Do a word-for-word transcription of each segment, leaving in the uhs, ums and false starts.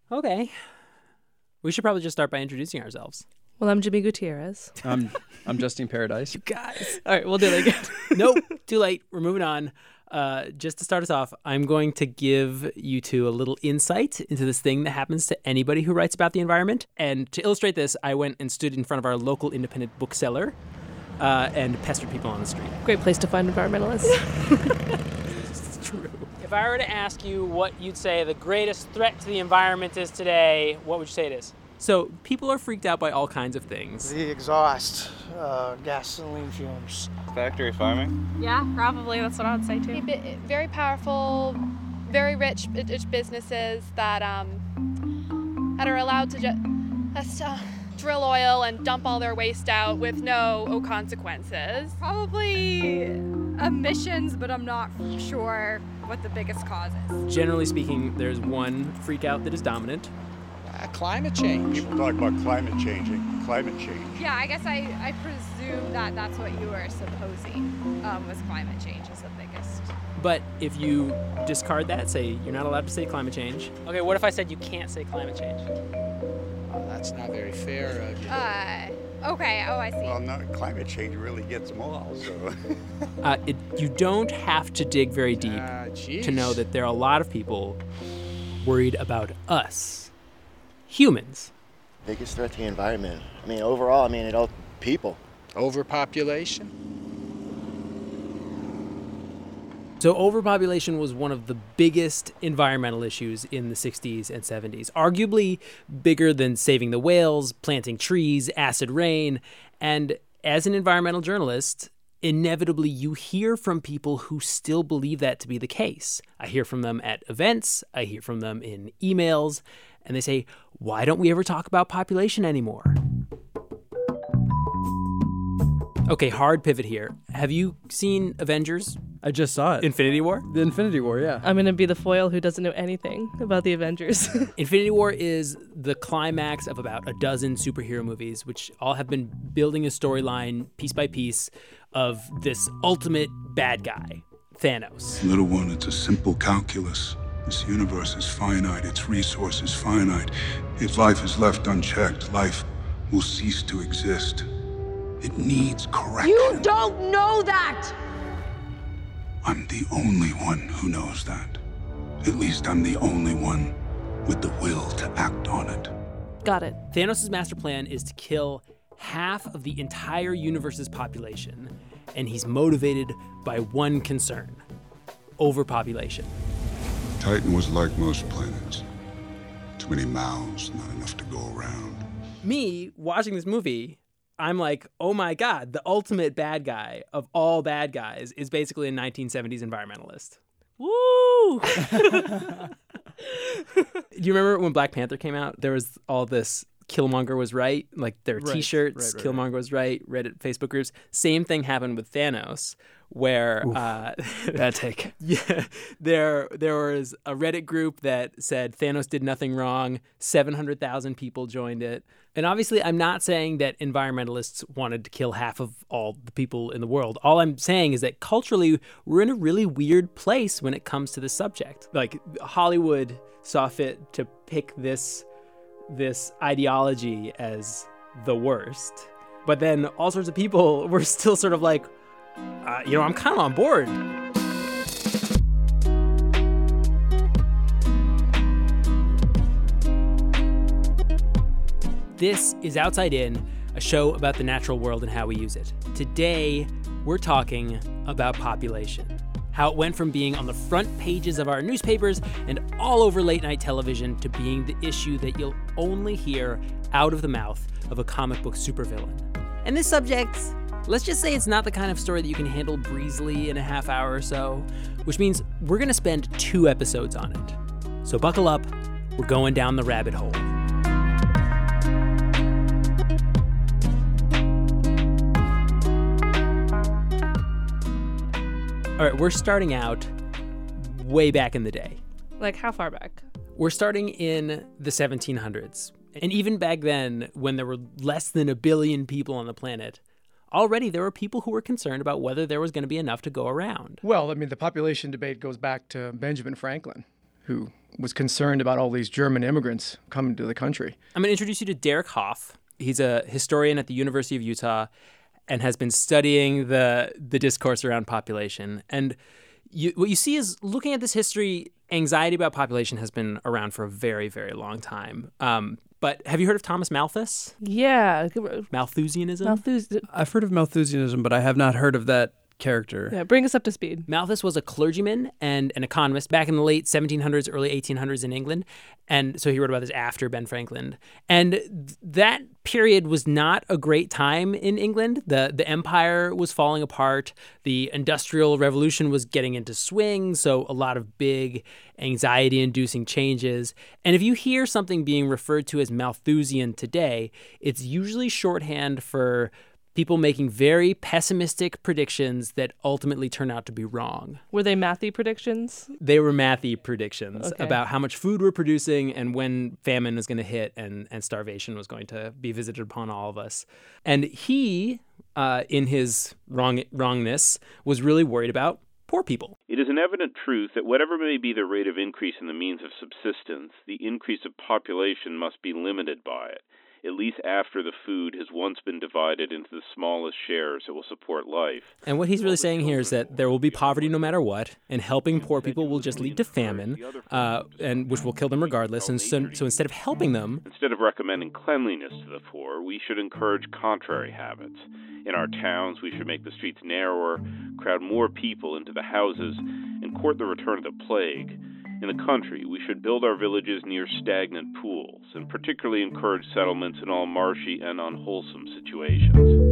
Okay. We should probably just start by introducing ourselves. Well, I'm Jimmy Gutierrez. I'm I'm Justine Paradise. You guys. All right, we'll do it again. Nope, too late. We're moving on. Uh, just to start us off, I'm going to give you two a little insight into this thing that happens to anybody who writes about the environment. And to illustrate this, I went and stood in front of our local independent bookseller uh, and pestered people on the street. Great place to find environmentalists. It's true. If I were to ask you what you'd say the greatest threat to the environment is today, what would you say it is? So people are freaked out by all kinds of things. The exhaust, uh, gasoline fumes. Factory farming? Yeah, probably. That's what I would say too. Very powerful, very rich, rich businesses that um, that are allowed to just uh, drill oil and dump all their waste out with no consequences. Probably emissions, but I'm not sure what the biggest cause is. Generally speaking, there's one freak out that is dominant. Uh, climate change. People talk about climate changing, climate change. Yeah, I guess I, I presume that that's what you were supposing um, was climate change is the biggest. But if you discard that, say you're not allowed to say climate change. Okay, what if I said you can't say climate change? Well, that's not very fair of you. Uh, okay, oh, I see. Well, no, climate change really gets them all, so. uh, it, you don't have to dig very deep Uh, to know that there are a lot of people worried about us. Humans. Biggest threat to the environment. I mean, overall, I mean, it all people. Overpopulation. So overpopulation was one of the biggest environmental issues in the sixties and seventies, arguably bigger than saving the whales, planting trees, acid rain. And as an environmental journalist, inevitably you hear from people who still believe that to be the case. I hear from them at events, I hear from them in emails, and they say, why don't we ever talk about population anymore? Okay, hard pivot here. Have you seen Avengers? I just saw it. Infinity War? The Infinity War, yeah. I'm going to be the foil who doesn't know anything about the Avengers. Infinity War is the climax of about a dozen superhero movies, which all have been building a storyline piece by piece of this ultimate bad guy, Thanos. Little one, it's a simple calculus. This universe is finite, its resources finite. If life is left unchecked, life will cease to exist. It needs correction. You don't know that! I'm the only one who knows that. At least I'm the only one with the will to act on it. Got it. Thanos' master plan is to kill half of the entire universe's population, and he's motivated by one concern: overpopulation. Titan was like most planets. Too many mouths, not enough to go around. Me, watching this movie, I'm like, oh my God, the ultimate bad guy of all bad guys is basically a nineteen seventies environmentalist. Woo! Do you remember when Black Panther came out? There was all this Killmonger was right, like their Right, t-shirts, right, right, Killmonger was right, Reddit, Facebook groups. Same thing happened with Thanos, where uh, Bad take. yeah, there there was a Reddit group that said Thanos did nothing wrong. seven hundred thousand people joined it. And obviously, I'm not saying that environmentalists wanted to kill half of all the people in the world. All I'm saying is that culturally, we're in a really weird place when it comes to this subject. Like, Hollywood saw fit to pick this this ideology as the worst. But then all sorts of people were still sort of like, uh, you know, I'm kind of on board. This is Outside In, a show about the natural world and how we use it. Today, we're talking about population. How it went from being on the front pages of our newspapers and all over late night television to being the issue that you'll only hear out of the mouth of a comic book supervillain. And this subject, let's just say it's not the kind of story that you can handle breezily in a half hour or so, which means we're going to spend two episodes on it. So buckle up, we're going down the rabbit hole. All right, we're starting out way back in the day. Like how far back? We're starting in the seventeen hundreds. And even back then, when there were less than a billion people on the planet, already there were people who were concerned about whether there was going to be enough to go around. Well, I mean, the population debate goes back to Benjamin Franklin. who was concerned about all these German immigrants coming to the country. I'm going to introduce you to Derek Hoff. He's a historian at the University of Utah and has been studying the the discourse around population. And you, what you see is, looking at this history, anxiety about population has been around for a very, very long time. Um, but have you heard of Thomas Malthus? Yeah. Malthusianism? Malthus. I've heard of Malthusianism, but I have not heard of that character. Yeah, bring us up to speed. Malthus was a clergyman and an economist back in the late seventeen hundreds, early eighteen hundreds in England. And so he wrote about this after Ben Franklin. And th- that period was not a great time in England. The the empire was falling apart. The Industrial Revolution was getting into swing, so a lot of big anxiety-inducing changes. And if you hear something being referred to as Malthusian today, it's usually shorthand for people making very pessimistic predictions that ultimately turn out to be wrong. Were they mathy predictions? They were mathy predictions Okay. about how much food we're producing and when famine was going to hit and, and starvation was going to be visited upon all of us. And he, uh, in his wrong wrongness, was really worried about poor people. It is an evident truth that whatever may be the rate of increase in the means of subsistence, the increase of population must be limited by it, at least after the food has once been divided into the smallest shares that will support life. And what he's really saying here is that there will be poverty no matter what, and helping poor people will just lead to famine, uh, and which will kill them regardless. And so, so instead of helping them... Instead of recommending cleanliness to the poor, we should encourage contrary habits. In our towns, we should make the streets narrower, crowd more people into the houses, and court the return of the plague. In the country, we should build our villages near stagnant pools, and particularly encourage settlements in all marshy and unwholesome situations.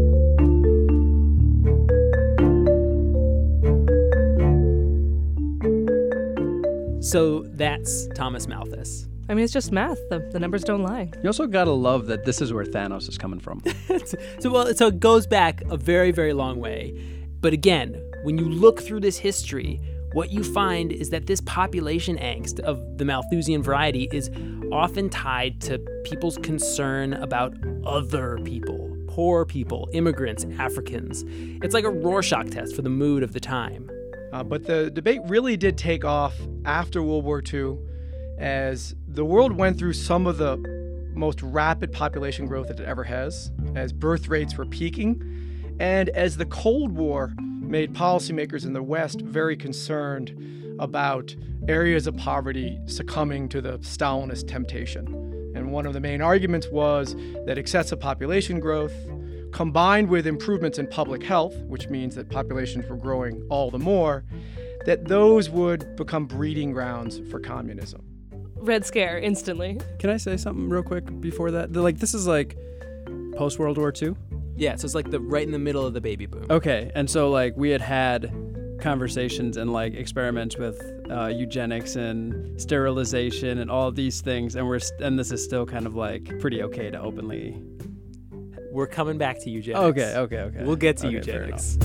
So that's Thomas Malthus. I mean, it's just math. The, the numbers don't lie. You also gotta love that this is where Thanos is coming from. so well, so it goes back a very, very long way. But again, when you look through this history, what you find is that this population angst of the Malthusian variety is often tied to people's concern about other people, poor people, immigrants, Africans. It's like a Rorschach test for the mood of the time. Uh, but the debate really did take off after World War Two, as the world went through some of the most rapid population growth that it ever has, as birth rates were peaking, and as the Cold War made policymakers in the West very concerned about areas of poverty succumbing to the Stalinist temptation. And one of the main arguments was that excessive population growth, combined with improvements in public health, which means that populations were growing all the more, that those would become breeding grounds for communism. Red Scare, instantly. Can I say something real quick before that? The, like, this is like post-World War Two? Yeah, so it's like the right in the middle of the baby boom. Okay, and so like we had had conversations and like experiments with uh, eugenics and sterilization and all of these things, and we're st- and this is still kind of like pretty okay to openly. We're coming back to eugenics. Okay, okay, okay. We'll get to okay, eugenics.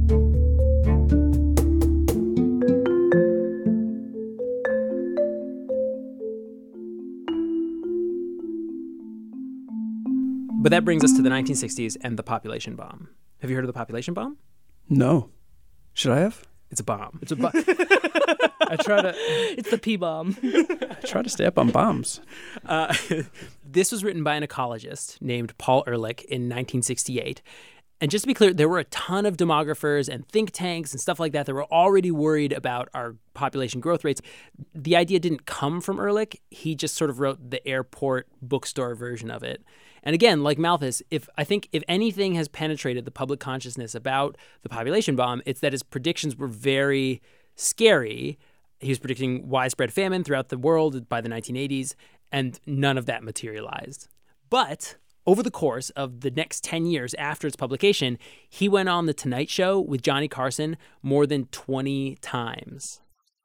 But that brings us to the nineteen sixties and the population bomb. Have you heard of the population bomb? No. Should I have? It's a bomb. It's a bomb. I try to. It's the P bomb. I try to stay up on bombs. Uh, this was written by an ecologist named Paul Ehrlich in nineteen sixty-eight. And just to be clear, there were a ton of demographers and think tanks and stuff like that that were already worried about our population growth rates. The idea didn't come from Ehrlich. He just sort of wrote the airport bookstore version of it. And again, like Malthus, if I think if anything has penetrated the public consciousness about the population bomb, it's that his predictions were very scary. He was predicting widespread famine throughout the world by the nineteen eighties, and none of that materialized. But over the course of the next ten years after its publication, he went on The Tonight Show with Johnny Carson more than twenty times.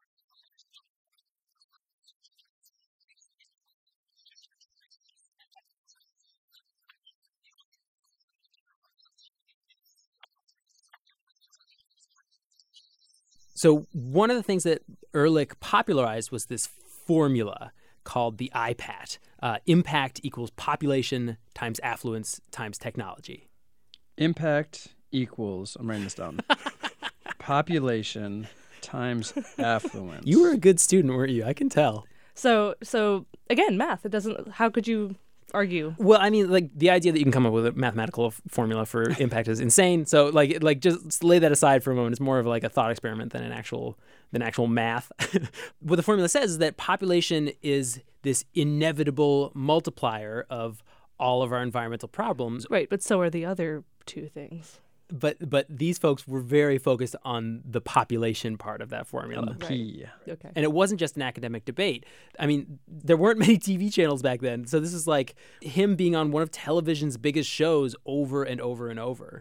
So one of the things that Ehrlich popularized was this formula called the I PAT. Uh, impact equals population times affluence times technology. Impact equals, I'm writing this down, population Times affluence. You were a good student, weren't you? I can tell. So, so again, math. It doesn't. How could you argue? Well, I mean, like the idea that you can come up with a mathematical f- formula for impact is insane. So, like, like just lay that aside for a moment. It's more of like a thought experiment than an actual than actual math. What the formula says is that population is this inevitable multiplier of all of our environmental problems. Right, but so are the other two things. But but these folks were very focused on the population part of that formula. On the P. Right. Okay. And it wasn't just an academic debate. I mean, there weren't many T V channels back then. So this is like him being on one of television's biggest shows over and over and over.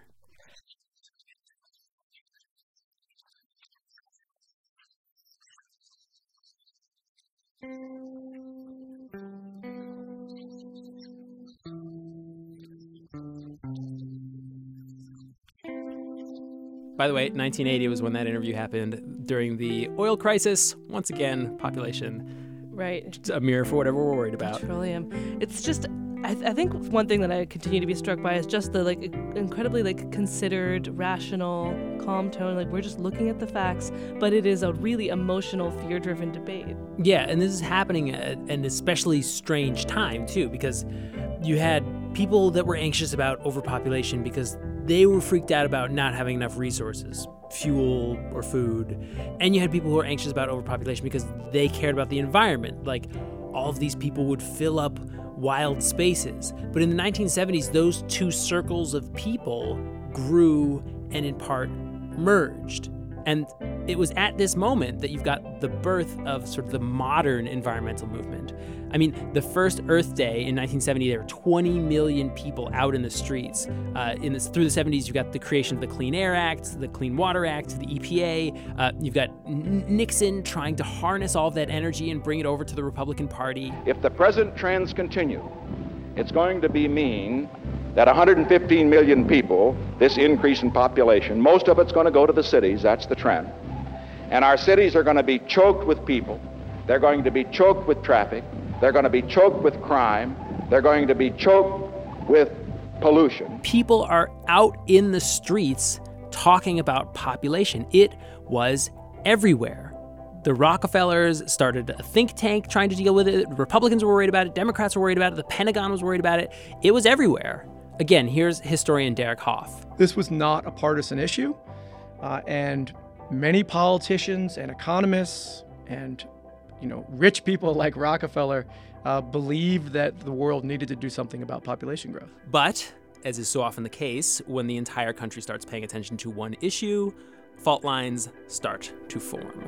By the way, nineteen eighty was when that interview happened during the oil crisis. Once again, population, right? A mirror for whatever we're worried about. Petroleum. It's just, I, th- I think one thing that I continue to be struck by is just the like incredibly like considered, rational, calm tone. Like we're just looking at the facts, but it is a really emotional, fear-driven debate. Yeah, and this is happening at an especially strange time too, because you had people that were anxious about overpopulation because they were freaked out about not having enough resources, fuel or food. And you had people who were anxious about overpopulation because they cared about the environment. Like, all of these people would fill up wild spaces. But in the nineteen seventies, those two circles of people grew and in part merged. And it was at this moment that you've got the birth of sort of the modern environmental movement. I mean, the first Earth Day in nineteen seventy, there were twenty million people out in the streets. Uh, in this, through the seventies, you've got the creation of the Clean Air Act, the Clean Water Act, the E P A. Uh, you've got N- Nixon trying to harness all of that energy and bring it over to the Republican Party. If the present trends continue, it's going to be mean that one hundred fifteen million people, this increase in population, most of it's going to go to the cities. That's the trend. And our cities are going to be choked with people. They're going to be choked with traffic. They're going to be choked with crime. They're going to be choked with pollution. People are out in the streets talking about population. It was everywhere. The Rockefellers started a think tank trying to deal with it. Republicans were worried about it. Democrats were worried about it. The Pentagon was worried about it. It was everywhere. Again, here's historian Derek Hoff. This was not a partisan issue, uh, and many politicians and economists and you know, rich people like Rockefeller uh, believed that the world needed to do something about population growth. But, as is so often the case, when the entire country starts paying attention to one issue, fault lines start to form.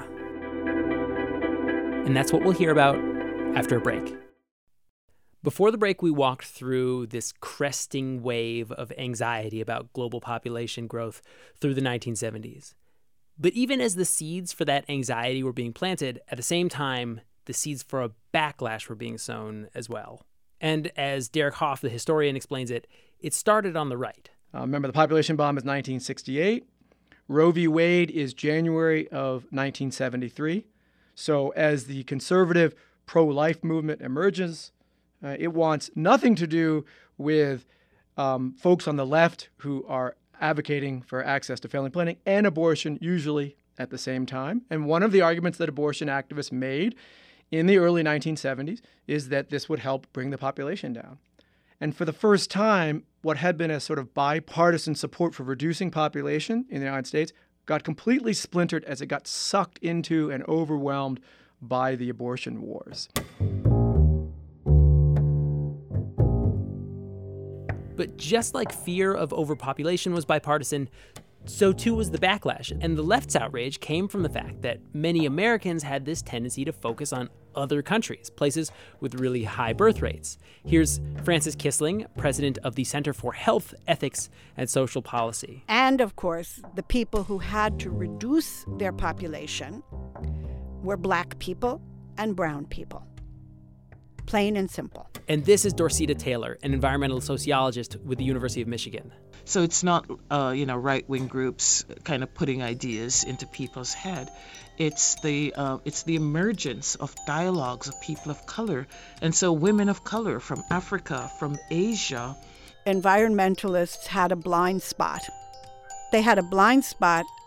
And that's what we'll hear about after a break. Before the break, we walked through this cresting wave of anxiety about global population growth through the nineteen seventies. But even as the seeds for that anxiety were being planted, at the same time, the seeds for a backlash were being sown as well. And as Derek Hoff, the historian, explains it, it started on the right. Uh, remember, the population bomb is nineteen sixty-eight. Roe v. Wade is January of nineteen seventy-three. So as the conservative pro-life movement emerges, uh, it wants nothing to do with um, folks on the left who are advocating for access to family planning and abortion, usually at the same time. And one of the arguments that abortion activists made in the early nineteen seventies is that this would help bring the population down. And for the first time, what had been a sort of bipartisan support for reducing population in the United States got completely splintered as it got sucked into and overwhelmed by the abortion wars. But just like fear of overpopulation was bipartisan, so too was the backlash. And the left's outrage came from the fact that many Americans had this tendency to focus on other countries, places with really high birth rates. Here's Frances Kissling, president of the Center for Health, Ethics, and Social Policy. And of course, the people who had to reduce their population were black people and brown people. Plain and simple. And this is Dorceta Taylor, an environmental sociologist with the University of Michigan. So it's not, uh, you know, right-wing groups kind of putting ideas into people's head. It's the uh, it's the emergence of dialogues of people of color, and so women of color from Africa, from Asia. Environmentalists had a blind spot. They had a blind spot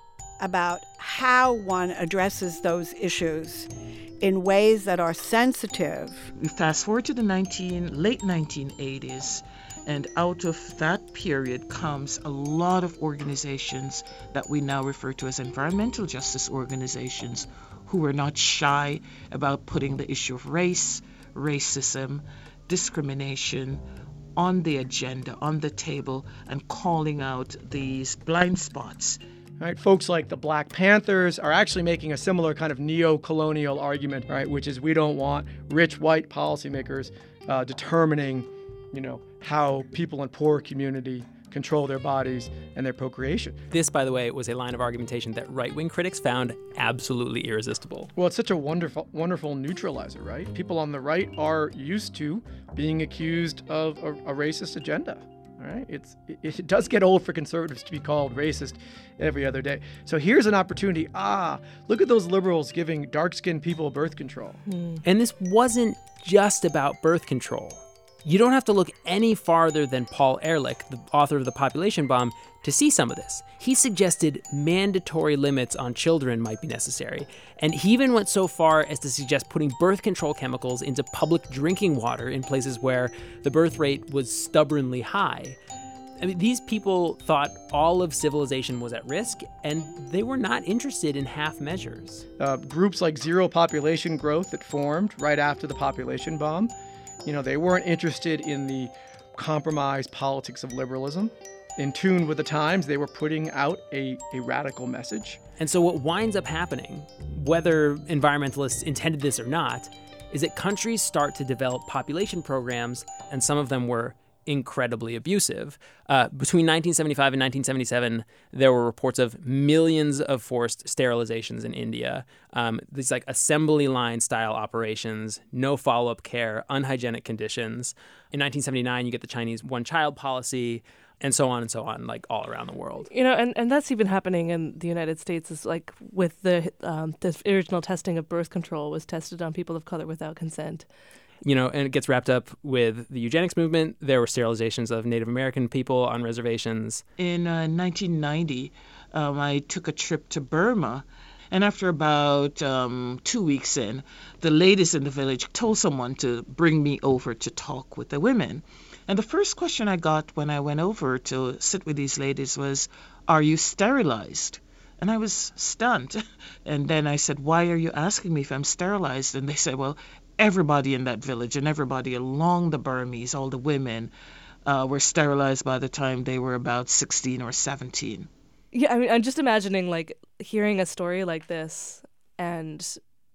about how one addresses those issues in ways that are sensitive. We fast forward to the nineteen, late nineteen eighties, and out of that period comes a lot of organizations that we now refer to as environmental justice organizations, who were not shy about putting the issue of race, racism, discrimination on the agenda, on the table, and calling out these blind spots. Right, folks like the Black Panthers are actually making a similar kind of neo-colonial argument, right, which is we don't want rich white policymakers uh, determining, you know, how people in poor community control their bodies and their procreation. This, by the way, was a line of argumentation that right-wing critics found absolutely irresistible. Well, it's such a wonderful, wonderful neutralizer, right? People on the right are used to being accused of a, a racist agenda. Right? It's it, it does get old for conservatives to be called racist every other day. So here's an opportunity. Ah, look at those liberals giving dark-skinned people birth control. Hmm. And this wasn't just about birth control. You don't have to look any farther than Paul Ehrlich, the author of The Population Bomb, to see some of this. He suggested mandatory limits on children might be necessary. And he even went so far as to suggest putting birth control chemicals into public drinking water in places where the birth rate was stubbornly high. I mean, these people thought all of civilization was at risk, and they were not interested in half measures. Uh, groups like Zero Population Growth that formed right after the population bomb, you know, they weren't interested in the compromise politics of liberalism. In tune with the times, they were putting out a, a radical message. And so what winds up happening, whether environmentalists intended this or not, is that countries start to develop population programs, and some of them were incredibly abusive. Uh, between nineteen seventy-five and nineteen seventy-seven, there were reports of millions of forced sterilizations in India. Um, these like assembly line style operations, no follow-up care, unhygienic conditions. In nineteen seventy-nine, you get the Chinese one-child policy, and so on and so on, like all around the world. You know, and, and that's even happening in the United States. Is like with the um, the original testing of birth control was tested on people of color without consent. You know, and it gets wrapped up with the eugenics movement. There were sterilizations of Native American people on reservations. In uh, nineteen ninety, um, I took a trip to Burma, and after about um, two weeks in, the ladies in the village told someone to bring me over to talk with the women. And the first question I got when I went over to sit with these ladies was, "Are you sterilized?" And I was stunned. And then I said, "Why are you asking me if I'm sterilized?" And they said, "Well, everybody in that village and everybody along the Burmese, all the women, uh, were sterilized by the time they were about sixteen or seventeen. Yeah, I mean, I'm just imagining like hearing a story like this and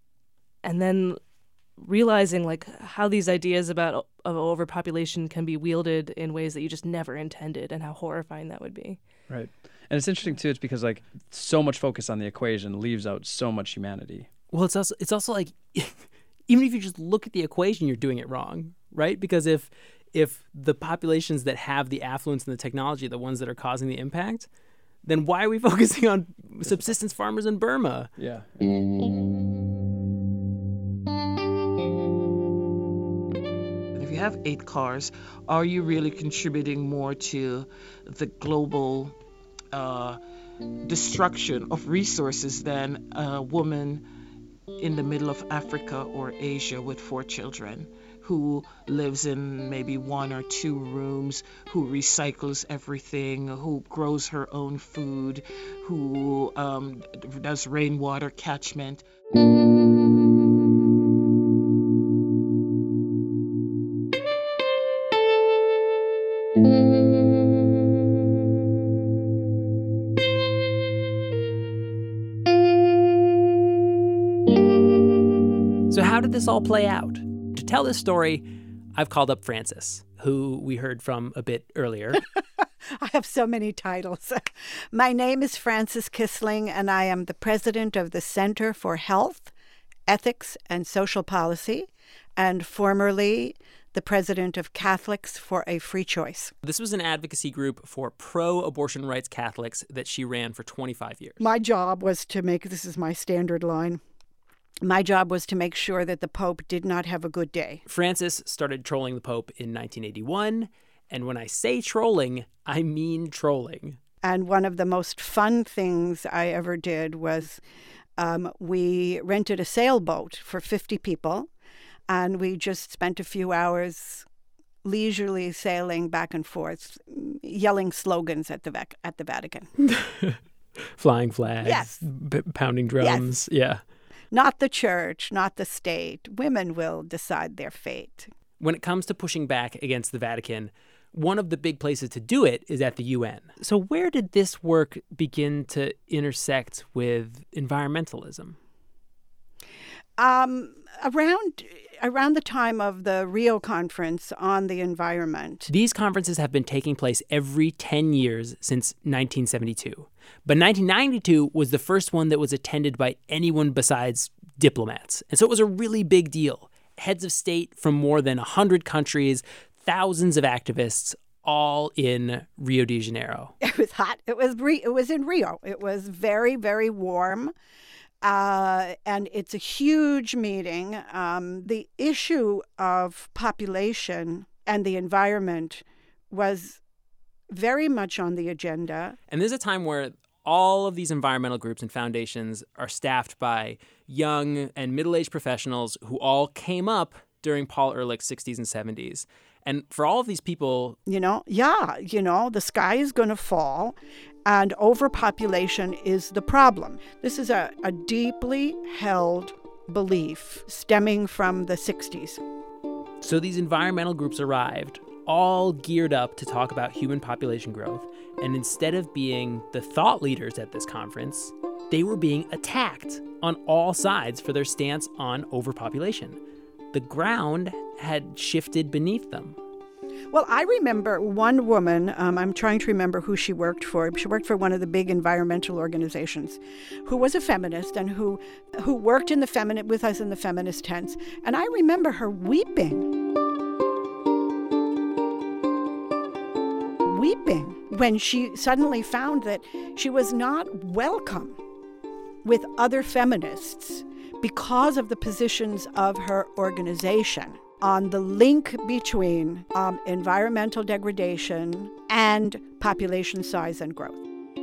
and then realizing like how these ideas about of overpopulation can be wielded in ways that you just never intended, and how horrifying that would be. Right. And it's interesting too, it's because like so much focus on the equation leaves out so much humanity. Well, it's also it's also like even if you just look at the equation, you're doing it wrong, right? Because if if the populations that have the affluence and the technology are the ones that are causing the impact, then why are we focusing on subsistence farmers in Burma? Yeah. If you have eight cars, are you really contributing more to the global uh, destruction of resources than a woman in the middle of Africa or Asia with four children, who lives in maybe one or two rooms, who recycles everything, who grows her own food, who um, does rainwater catchment? So how did this all play out? To tell this story, I've called up Frances, who we heard from a bit earlier. I have so many titles. My name is Frances Kissling, and I am the president of the Center for Health, Ethics, and Social Policy, and formerly the president of Catholics for a Free Choice. This was an advocacy group for pro-abortion rights Catholics that she ran for twenty-five years. My job was to make, this is my standard line, my job was to make sure that the Pope did not have a good day. Frances started trolling the Pope in nineteen eighty-one, and when I say trolling, I mean trolling. And one of the most fun things I ever did was um, we rented a sailboat for fifty people, and we just spent a few hours leisurely sailing back and forth, yelling slogans at the vac- at the Vatican. Flying flags, yes. b- pounding drums, yes. yeah. Not the church, not the state. Women will decide their fate. When it comes to pushing back against the Vatican, one of the big places to do it is at the U N. So where did this work begin to intersect with environmentalism? Um, around around the time of the Rio Conference on the environment. These conferences have been taking place every ten years since nineteen seventy-two. But nineteen ninety-two was the first one that was attended by anyone besides diplomats. And so it was a really big deal. Heads of state from more than one hundred countries, thousands of activists, all in Rio de Janeiro. It was hot. It was re- it was in Rio. It was very, very warm. Uh, and it's a huge meeting. Um, the issue of population and the environment was very much on the agenda. And there's a time where all of these environmental groups and foundations are staffed by young and middle-aged professionals who all came up during Paul Ehrlich's sixties and seventies. And for all of these people... You know, yeah, you know, the sky is going to fall and overpopulation is the problem. This is a, a deeply held belief stemming from the sixties. So these environmental groups arrived, all geared up to talk about human population growth. And instead of being the thought leaders at this conference, they were being attacked on all sides for their stance on overpopulation. The ground had shifted beneath them. Well, I remember one woman, um, I'm trying to remember who she worked for. She worked for one of the big environmental organizations, who was a feminist and who who worked in the feminine with us in the feminist tents. And I remember her weeping. Weeping when she suddenly found that she was not welcome with other feminists because of the positions of her organization on the link between um, environmental degradation and population size and growth.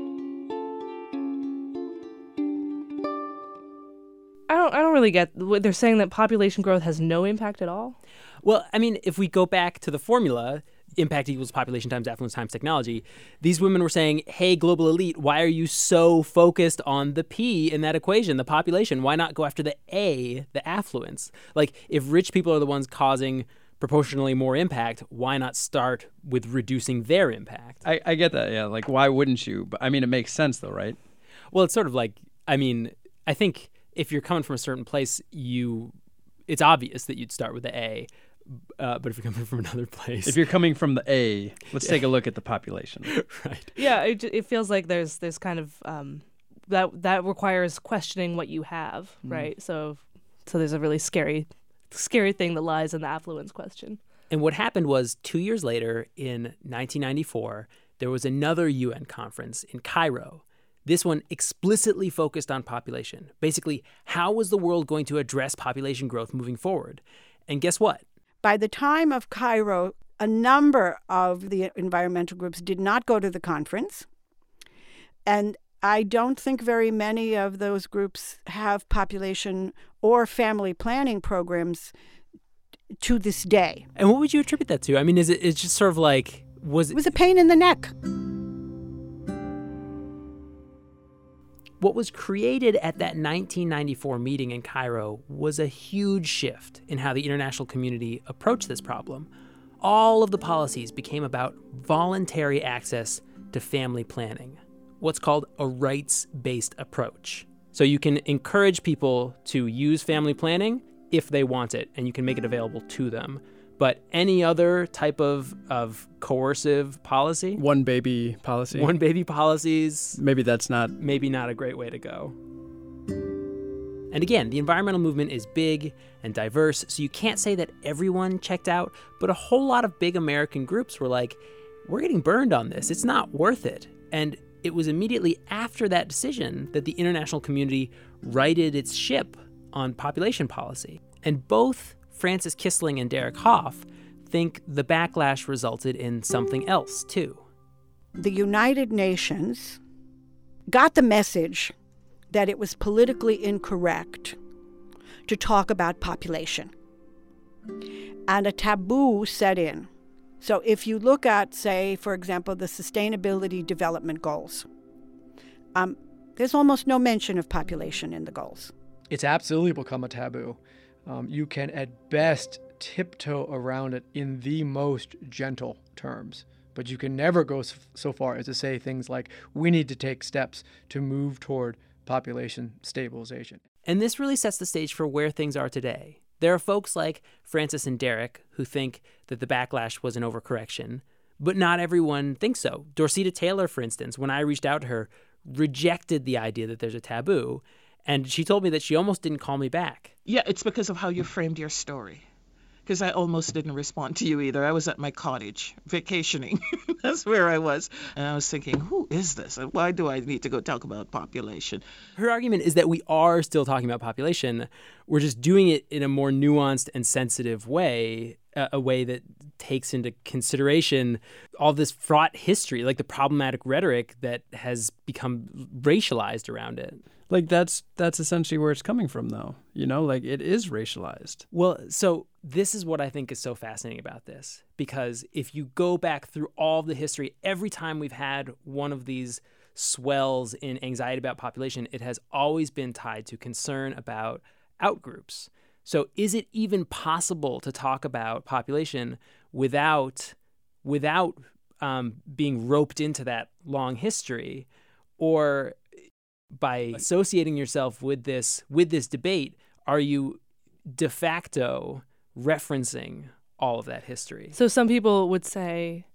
I don't I don't really get what they're saying, that population growth has no impact at all. Well, I mean, if we go back to the formula, impact equals population times affluence times technology, these women were saying, hey, global elite, why are you so focused on the P in that equation, the population? Why not go after the A, the affluence? Like, if rich people are the ones causing proportionally more impact, why not start with reducing their impact? I, I get that, yeah. Like, why wouldn't you? But I mean, it makes sense, though, right? Well, it's sort of like, I mean, I think if you're coming from a certain place, you, it's obvious that you'd start with the A. Uh, but if you're coming from another place, if you're coming from the A, let's yeah. take a look at the population. Right. Yeah, it, it feels like there's there's kind of um, that that requires questioning what you have, mm. right? So, so there's a really scary, scary thing that lies in the affluence question. And what happened was, two years later, in nineteen ninety-four, there was another U N conference in Cairo. This one explicitly focused on population. Basically, how was the world going to address population growth moving forward? And guess what? By the time of Cairo, a number of the environmental groups did not go to the conference. And I don't think very many of those groups have population or family planning programs to this day. And what would you attribute that to? I mean, is it it's just sort of like, was it... It was a pain in the neck. What was created at that nineteen ninety-four meeting in Cairo was a huge shift in how the international community approached this problem. All of the policies became about voluntary access to family planning, what's called a rights-based approach. So you can encourage people to use family planning if they want it, and you can make it available to them. But any other type of, of coercive policy? One baby policy. One baby policies. Maybe that's not... Maybe not a great way to go. And again, the environmental movement is big and diverse, so you can't say that everyone checked out, but a whole lot of big American groups were like, we're getting burned on this. It's not worth it. And it was immediately after that decision that the international community righted its ship on population policy. And both Frances Kissling and Derek Hoff think the backlash resulted in something else, too. the United Nations got the message that it was politically incorrect to talk about population. And a taboo set in. So if you look at, say, for example, the Sustainability Development Goals, um, there's almost no mention of population in the goals. It's absolutely become a taboo. Um, you can, at best, tiptoe around it in the most gentle terms. But you can never go so far as to say things like, we need to take steps to move toward population stabilization. And this really sets the stage for where things are today. There are folks like Frances and Derek who think that the backlash was an overcorrection, but not everyone thinks so. Dorceta Taylor, for instance, when I reached out to her, rejected the idea that there's a taboo, and she told me that she almost didn't call me back. Yeah, it's because of how you framed your story. Because I almost didn't respond to you either. I was at my cottage, vacationing. That's where I was. And I was thinking, who is this? And why do I need to go talk about population? Her argument is that we are still talking about population. We're just doing it in a more nuanced and sensitive way, a, a way that takes into consideration all this fraught history, like the problematic rhetoric that has become racialized around it. Like, that's that's essentially where it's coming from, though. You know, like, it is racialized. Well, so this is what I think is so fascinating about this, because if you go back through all the history, every time we've had one of these swells in anxiety about population, it has always been tied to concern about outgroups. So is it even possible to talk about population without without um, being roped into that long history, or by associating yourself with this with this debate, are you de facto referencing all of that history? So some people would say,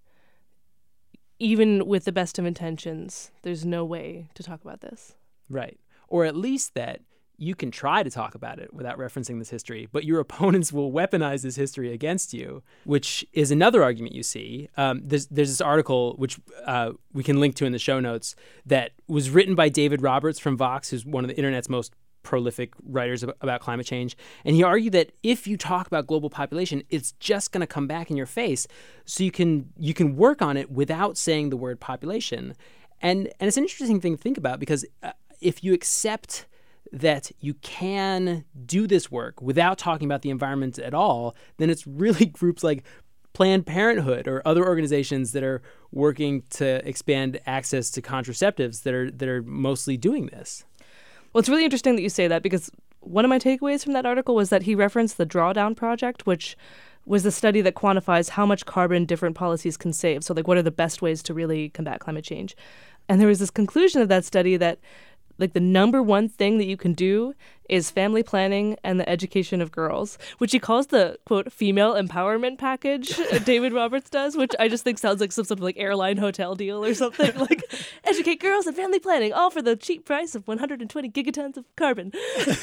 even with the best of intentions, there's no way to talk about this. Right. Or at least that you can try to talk about it without referencing this history, but your opponents will weaponize this history against you, which is another argument you see. Um, there's, there's this article, which uh, we can link to in the show notes, that was written by David Roberts from Vox, who's one of the internet's most prolific writers about climate change. And he argued that if you talk about global population, it's just going to come back in your face. So you can you can work on it without saying the word population. And, and it's an interesting thing to think about, because uh, if you accept that you can do this work without talking about the environment at all, then it's really groups like Planned Parenthood or other organizations that are working to expand access to contraceptives that are that are mostly doing this. Well, it's really interesting that you say that, because one of my takeaways from that article was that he referenced the Drawdown Project, which was the study that quantifies how much carbon different policies can save. So, like, what are the best ways to really combat climate change? And there was this conclusion of that study that, like, the number one thing that you can do is family planning and the education of girls, which he calls the, quote, female empowerment package, David Roberts does, which I just think sounds like some sort of, like, airline hotel deal or something. Like, educate girls and family planning, all for the cheap price of one hundred twenty gigatons of carbon.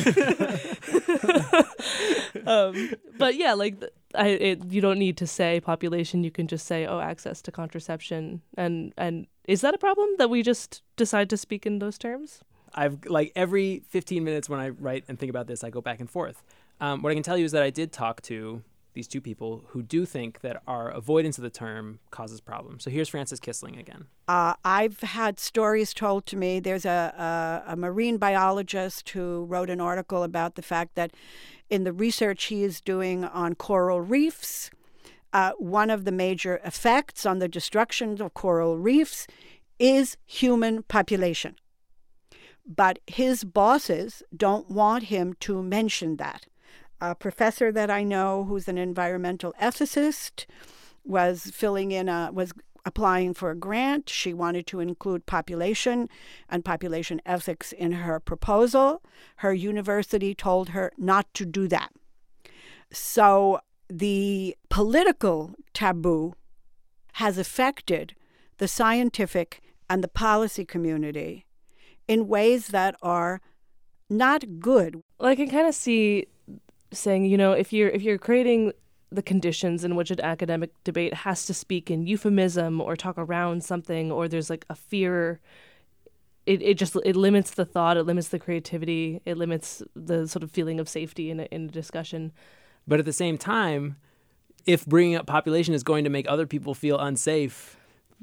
um, but, yeah, like, I, it, you don't need to say population. You can just say, oh, access to contraception. And, and is that a problem that we just decide to speak in those terms? I've like every fifteen minutes when I write and think about this, I go back and forth. Um, what I can tell you is that I did talk to these two people who do think that our avoidance of the term causes problems. So here's Frances Kissling again. Uh, I've had stories told to me. There's a, a, a marine biologist who wrote an article about the fact that in the research he is doing on coral reefs, uh, one of the major effects on the destruction of coral reefs is human population. But his bosses don't want him to mention that. A professor that I know who's an environmental ethicist was filling in a, was applying for a grant. She wanted to include population and population ethics in her proposal. Her university told her not to do that. So the political taboo has affected the scientific and the policy community in ways that are not good. Well, I can kind of see saying, you know, if you're if you're creating the conditions in which an academic debate has to speak in euphemism or talk around something, or there's like a fear, it, it just it limits the thought, it limits the creativity, it limits the sort of feeling of safety in a, in a discussion. But at the same time, if bringing up population is going to make other people feel unsafe,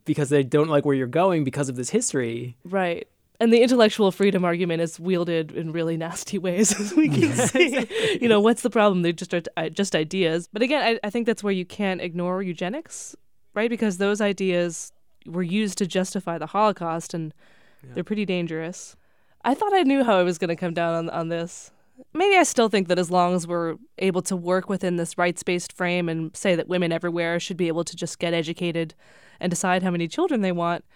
because they don't like where you're going because of this history. Right. And the intellectual freedom argument is wielded in really nasty ways, as we can see. You know, what's the problem? They're just, are just ideas. But again, I, I think that's where you can't ignore eugenics, right? Because those ideas were used to justify the Holocaust, and yeah. they're pretty dangerous. I thought I knew how I was going to come down on, on this. Maybe I still think that as long as we're able to work within this rights-based frame and say that women everywhere should be able to just get educated and decide how many children they want,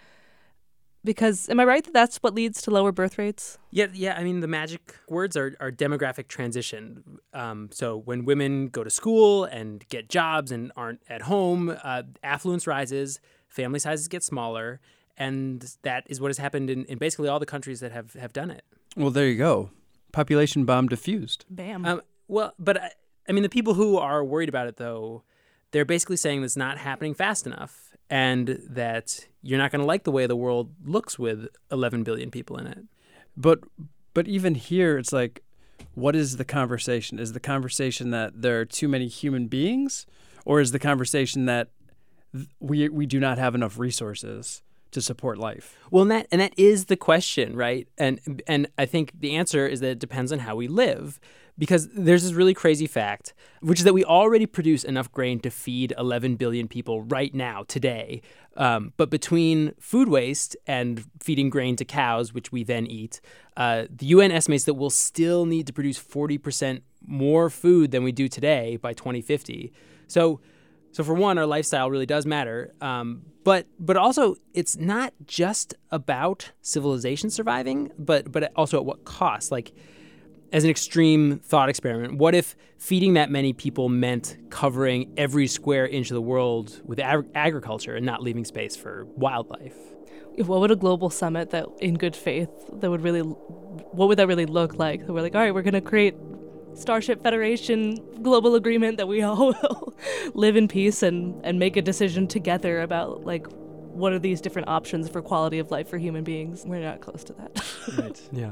because am I right that that's what leads to lower birth rates? Yeah, yeah. I mean, the magic words are, are demographic transition. Um, so when women go to school and get jobs and aren't at home, uh, affluence rises, family sizes get smaller, and that is what has happened in, in basically all the countries that have, have done it. Well, there you go. Population bomb diffused. Bam. Um, well, but I, I mean, the people who are worried about it, though, they're basically saying that's not happening fast enough, and that you're not going to like the way the world looks with eleven billion people in it. But but even here, it's like, what is the conversation? Is the conversation that there are too many human beings, or is the conversation that we we do not have enough resources to support life? Well, and that and that is the question, right? And and I think the answer is that it depends on how we live, because there's this really crazy fact, which is that we already produce enough grain to feed eleven billion people right now, today. Um, but between food waste and feeding grain to cows, which we then eat, uh, the U N estimates that we'll still need to produce forty percent more food than we do today by twenty fifty. So, so for one, our lifestyle really does matter. Um, but but also, it's not just about civilization surviving, but but also at what cost? Like, as an extreme thought experiment, what if feeding that many people meant covering every square inch of the world with ag- agriculture and not leaving space for wildlife? What would a global summit that, in good faith, that would really, what would that really look like? We're like, all right, we're going to create Starship Federation global agreement that we all will live in peace and, and make a decision together about, like, what are these different options for quality of life for human beings? We're not close to that. Right. Yeah.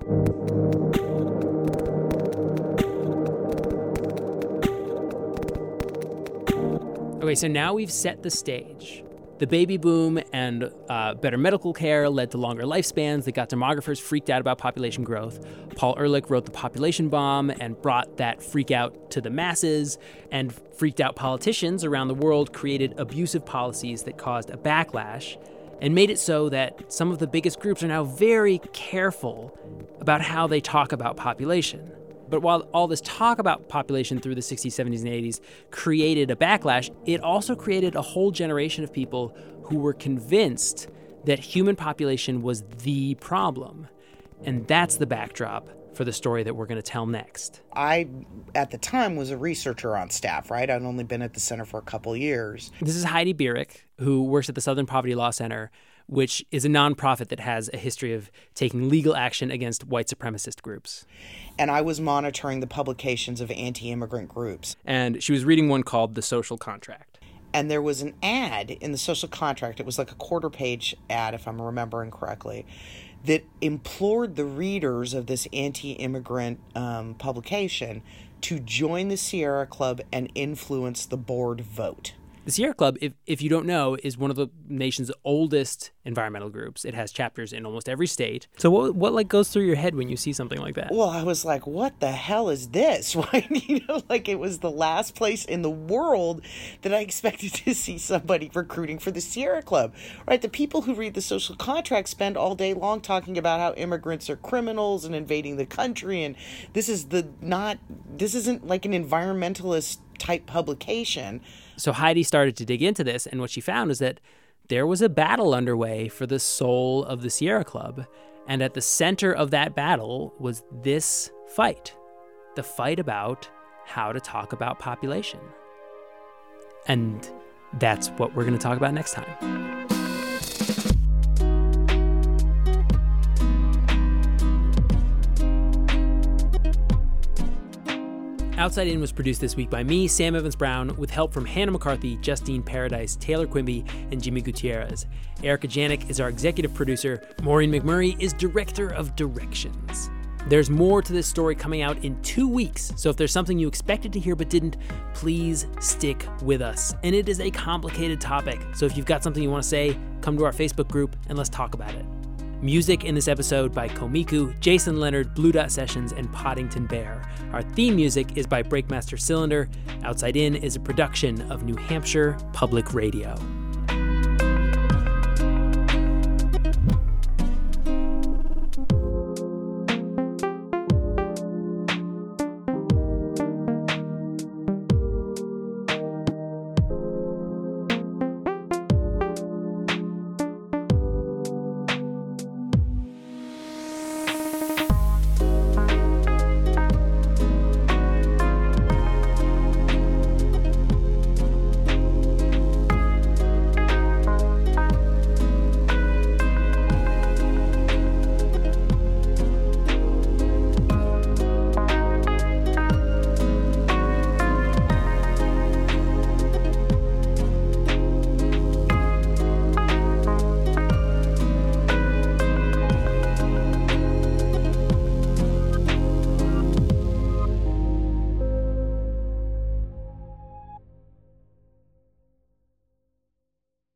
Okay, so now we've set the stage. The baby boom and uh, better medical care led to longer lifespans that got demographers freaked out about population growth. Paul Ehrlich wrote The Population Bomb and brought that freak out to the masses, and freaked out politicians around the world created abusive policies that caused a backlash and made it so that some of the biggest groups are now very careful about how they talk about population. But while all this talk about population through the sixties, seventies, and eighties created a backlash, it also created a whole generation of people who were convinced that human population was the problem. And that's the backdrop for the story that we're going to tell next. I, at the time, was a researcher on staff, right? I'd only been at the center for a couple years. This is Heidi Bierich, who works at the Southern Poverty Law Center, which is a nonprofit that has a history of taking legal action against white supremacist groups. And I was monitoring the publications of anti-immigrant groups. And she was reading one called The Social Contract. And there was an ad in The Social Contract, it was like a quarter-page ad, if I'm remembering correctly, that implored the readers of this anti-immigrant um, publication to join the Sierra Club and influence the board vote. The Sierra Club, if, if you don't know, is one of the nation's oldest environmental groups. It has chapters in almost every state. So what what like goes through your head when you see something like that? Well, I was like, what the hell is this? Right? You know, like it was the last place in the world that I expected to see somebody recruiting for the Sierra Club. Right? The people who read The Social Contract spend all day long talking about how immigrants are criminals and invading the country, and this is the not this isn't like an environmentalist type publication. So Heidi started to dig into this, and what she found is that there was a battle underway for the soul of the Sierra Club, and at the center of that battle was this fight, the fight about how to talk about population. And that's what we're going to talk about next time. Outside In was produced this week by me, Sam Evans-Brown, with help from Hannah McCarthy, Justine Paradise, Taylor Quimby, and Jimmy Gutierrez. Erica Janik is our executive producer. Maureen McMurray is director of directions. There's more to this story coming out in two weeks, so if there's something you expected to hear but didn't, please stick with us. And it is a complicated topic, so if you've got something you want to say, come to our Facebook group and let's talk about it. Music in this episode by Komiku, Jason Leonard, Blue Dot Sessions, and Poddington Bear. Our theme music is by Breakmaster Cylinder. Outside In is a production of New Hampshire Public Radio.